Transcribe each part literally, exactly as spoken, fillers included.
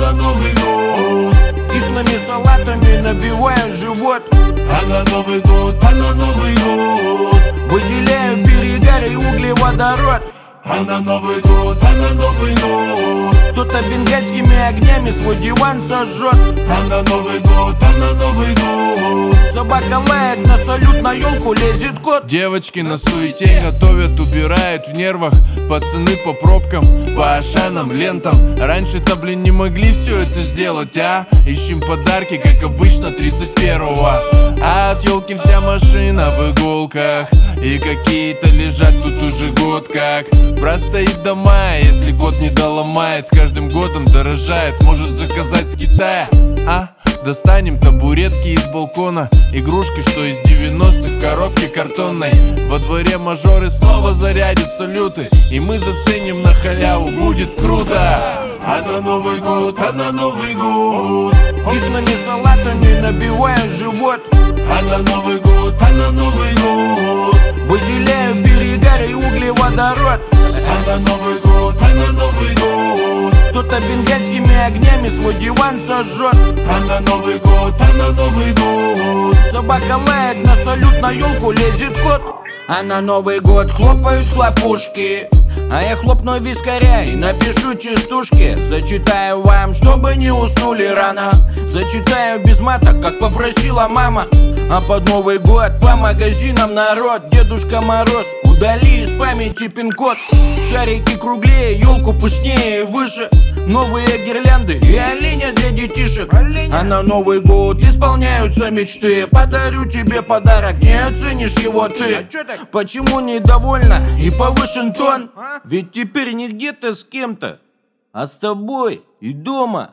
на Новый год. Кислыми салатами набиваю живот. А на Новый год, а на Новый год выделяю перегар и углеводород. А на Новый год, а на Новый год кто-то бенгальскими огнями свой диван сожжет. А на Новый год, а на Новый год собака лает, на салют на елку лезет кот. Девочки на суете готовят, убирают в нервах. Пацаны по пробкам, по ашанам, лентам. Раньше-то, блин, не могли все это сделать, а? Ищем подарки, как обычно, тридцать первого. А от елки вся машина в иголках, и какие-то лежат тут уже год как. Простоит до мая, если год не доломает. С каждым годом дорожает, может заказать с Китая, а? Достанем табуретки из балкона, игрушки, что из девяностых в коробке картонной. Во дворе мажоры снова зарядят салюты, и мы заценим на халяву, будет круто. А на Новый год, а на Новый год кислыми салатами набиваю живот. А на Новый год, а на Новый год выделяю перегар и углеводород. А на Новый год, а на Новый год кто-то бенгальскими огнями свой диван сожжет. А на Новый год, а на Новый год собака лает, на салют на елку лезет кот. А на Новый год хлопают хлопушки, а я хлопну вискаря и напишу частушки. Зачитаю вам, чтобы не уснули рано. Зачитаю без мата, как попросила мама. А под Новый год по магазинам народ. Дедушка Мороз, удали из памяти пин-код. Шарики круглее, елку пышнее и выше. Новые гирлянды и оленя для детишек. А на Новый год исполняются мечты. Подарю тебе подарок, не оценишь его ты. Почему недовольна и повышен тон? Ведь теперь не где-то с кем-то, а с тобой и дома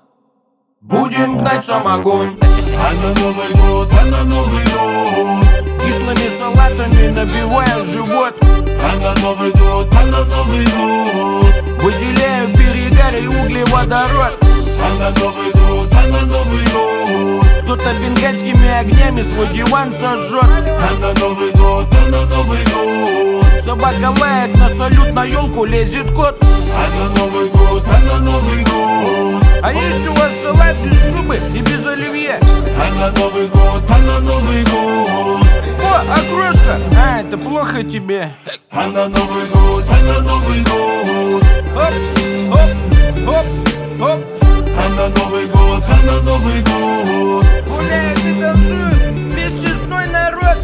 будем гнать самогон. А на Новый год, а на Новый год кислыми салатами набиваю живот. А на Новый год, а на Новый год выделяю перегар и углеводород. А на Новый год, а на Новый год кто-то бенгальскими огнями свой диван сожжет. А на Новый год, а на Новый год собака лает, на салют на елку лезет кот. А на Новый год, а на Новый год А есть у вас салат без шубы и без оливье? А на Новый год, а на Новый год О, окрошка! А, это плохо тебе. А на Новый год, а на Новый год Оп, оп, оп, оп. А на Новый год, а на Новый год Гуляет и танцует бесчестной народ.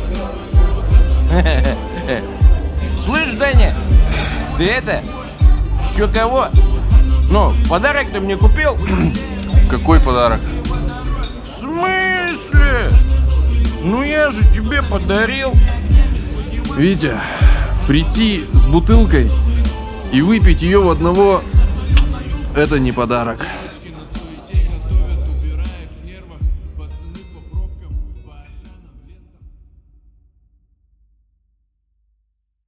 Слышь, Даня, ты это, чё кого? Ну, подарок ты мне купил? Какой подарок? В смысле? Ну я же тебе подарил. Витя, прийти с бутылкой и выпить ее в одного — это не подарок.